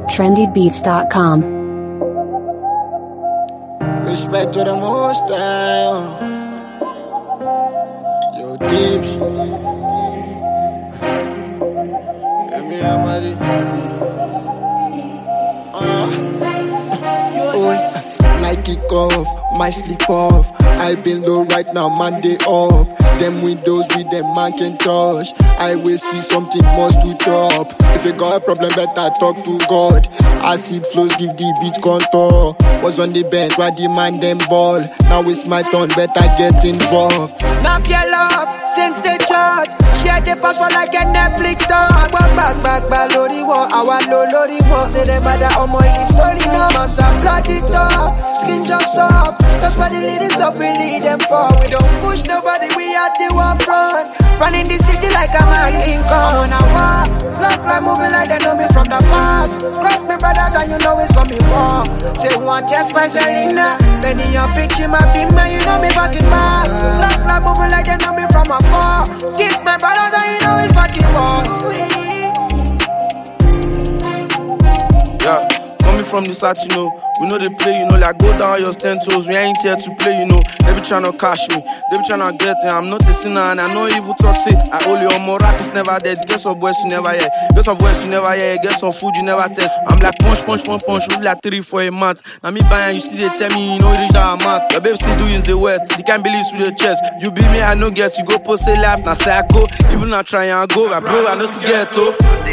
trendybeats.com. Respect to the most Yo, Deeps. Hear me out, buddy. Like kick off, my sleep off. I been low right now, Monday up. Them windows with them man can touch. I will see something must to chop. If you got a problem, better talk to God. Acid flows give the beat contour. Was on the bench while the man them ball. Now it's my turn, better get involved. Now your love since the church. Share the password like a Netflix dog. Back, lori wo, our lori wo. Say them mother on my live story no. Massa blood it up, skin just up. That's why the ladies love we lead them for. We don't push nobody, we at the war front. Running the city like a man in car. On a war, black moving like they know me from the past. Cross me brothers and you know it's gonna be war. Say one test my Selena, then in your picture my beam man, you know me fucking mad. Black moving like they know me from afar. Kiss my brothers and you know it's fucking war. Yeah, coming from the south, you know, we know they play, you know, like go down your 10 toes, we ain't here to play, you know. They be tryna cash me, they be tryna get it. I'm not a sinner and I know evil talk, say I only on more rap is never dead. Get some boys you never hear, get some voice you never hear, get some food you never test. I'm like punch, we like 3 for a month. Now me buying, you still they tell me, you know, reach that amount. Your baby still do is the wet, you can't believe with your chest. You be me, I no guess, you go post a life, now say I go. Even I try and go, but bro, I know to get to.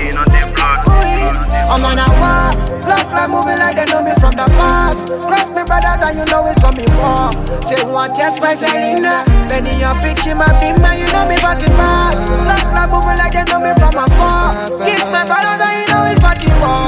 I'm on a war, black moving like they know me from the past. Cross me brothers and you know it's gonna be war. Say one test my Selena, then in your picture my beam man, you know me fucking mad. Black moving like they know me from afar. Kiss my brothers and you know it's fucking war.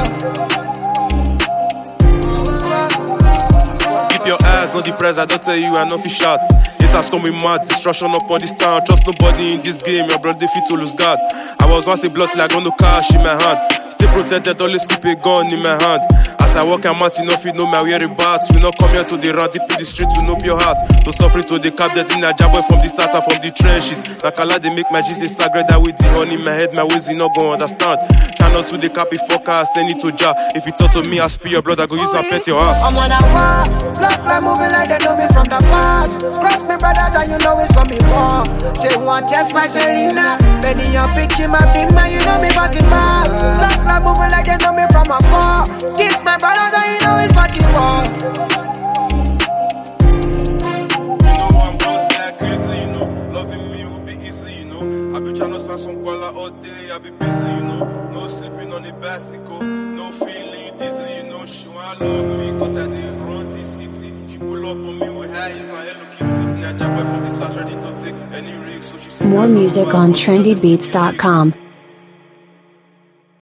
Keep your eyes on the prize, I don't tell you I know fi shots. Haters come with mad, destruction up on this town. Trust nobody in this game, your brother fit to lose God. I was once a blood like on no cash in my hand. Stay protected, always keep a gun in my hand. As I walk I'm out, you know if you know me, I wear a bat. We not come here to the run, deep in the street to know your heart. To suffer to the cap, that in a job from the south and from the trenches. Like Allah, they make my Jesus sacred, that with the honey in my head, my ways you not gonna understand. Try not to the cap, if fucker, send it to Jah. If you talk to me, I speak your blood, I go use and pet your ass. I'm on a war, black moving like they know me from the past. Cross me brothers and you know it's gonna be war. Say one test my Selena, then in your picture my beam man, you know me fucking mad. Black moving like they know me from afar. Kiss my brothers and you know it's fucking war. You know I'm gonna say crazy, you know. Loving me will be easy, you know. I be trying to start some koala all day, I be busy, you know. No sleeping on the bicycle, no feeling dizzy, you know. She wanna love me cause I didn't run this city. She pull up on me with high heels and Hello Kitty. Now jump away from the south ready to take any risk, so she said More music on trendybeats.com.